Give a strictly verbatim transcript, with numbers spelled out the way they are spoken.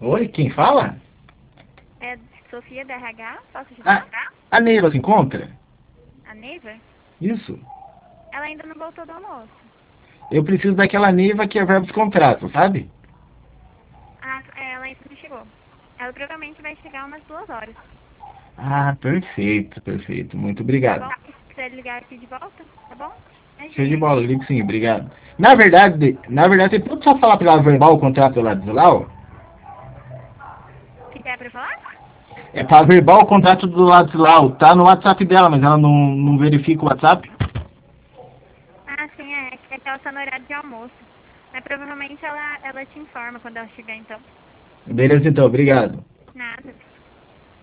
Oi, quem fala? É Sofia da R H? Posso Ah, ajudar? a Neiva se encontra? A Neiva? Isso. Ela ainda não voltou do almoço. Eu preciso daquela Neiva que é verbo de contrato, sabe? Ah, ela ainda não chegou. Ela provavelmente vai chegar umas duas horas. Ah, perfeito, perfeito. Muito Tá obrigado. bom? Se quiser ligar aqui de volta, tá bom? Show de Imagina. bola, ligo sim, obrigado. Na verdade, na verdade, você pode só falar para ela verbal o contrato do Ladislau? O que é pra falar? É para verbal o contrato do Ladislau. Tá no WhatsApp dela, mas ela não, não verifica o WhatsApp. Ah, sim, é. É que ela tá no horário de almoço. Mas provavelmente ela, ela te informa quando ela chegar, então. Beleza, então, obrigado. Nada.